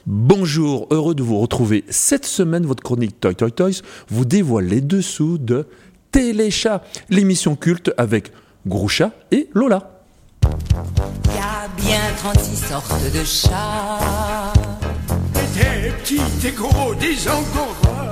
Bonjour, heureux de vous retrouver. Cette semaine, votre chronique Toy Toy Toys vous dévoile les dessous de Téléchat, l'émission culte avec Groucha et Lola. Il y a bien 36 sortes de chats. Des petits, des gros, des angora.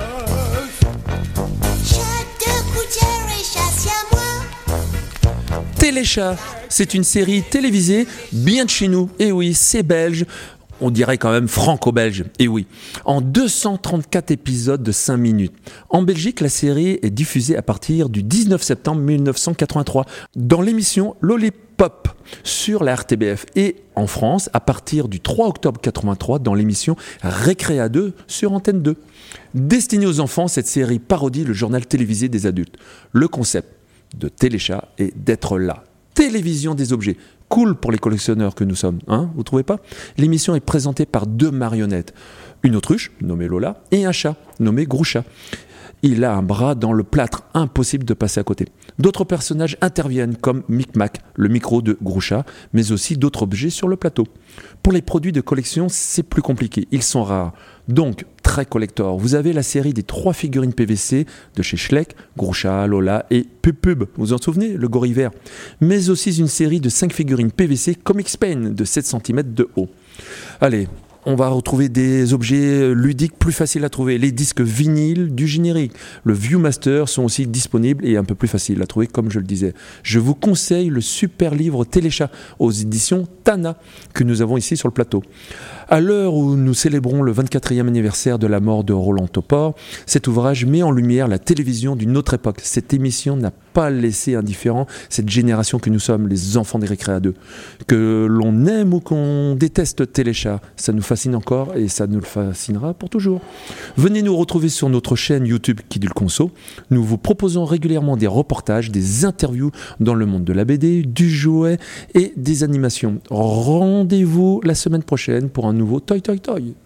Chat de gouttière et chat siamois. Téléchat, c'est une série télévisée bien de chez nous. Et oui, c'est belge. On dirait quand même franco-belge, et oui, en 234 épisodes de 5 minutes. En Belgique, la série est diffusée à partir du 19 septembre 1983 dans l'émission Lollipop sur la RTBF et en France à partir du 3 octobre 83 dans l'émission Récréa 2 sur Antenne 2. Destinée aux enfants, cette série parodie le journal télévisé des adultes. Le concept de Téléchat est d'être là. Télévision des objets. Cool pour les collectionneurs que nous sommes, hein, vous trouvez pas ? L'émission est présentée par deux marionnettes. Une autruche, nommée Lola, et un chat, nommé Groucha. Il a un bras dans le plâtre, impossible de passer à côté. D'autres personnages interviennent comme Micmac, le micro de Groucha, mais aussi d'autres objets sur le plateau. Pour les produits de collection, c'est plus compliqué, ils sont rares. Donc, très collector. Vous avez la série des 3 figurines PVC de chez Schleck, Groucha, Lola et Pub. Vous vous en souvenez, le gorille vert. Mais aussi une série de 5 figurines PVC Comics Pain de 7 cm de haut. Allez, on va retrouver des objets ludiques plus faciles à trouver. Les disques vinyles du générique. Le Viewmaster sont aussi disponibles et un peu plus faciles à trouver, comme je le disais. Je vous conseille le super livre Téléchat aux éditions Tana que nous avons ici sur le plateau. À l'heure où nous célébrons le 24e anniversaire de la mort de Roland Topor, cet ouvrage met en lumière la télévision d'une autre époque. Cette émission n'a pas laissé indifférent cette génération que nous sommes, les enfants des Récréa 2. Que l'on aime ou qu'on déteste Téléchat, ça nous fascine encore et ça nous le fascinera pour toujours. Venez nous retrouver sur notre chaîne YouTube Qui dit le Conso. Nous vous proposons régulièrement des reportages, des interviews dans le monde de la BD, du jouet et des animations. Rendez-vous la semaine prochaine pour un nouveau Toy Toy Toy.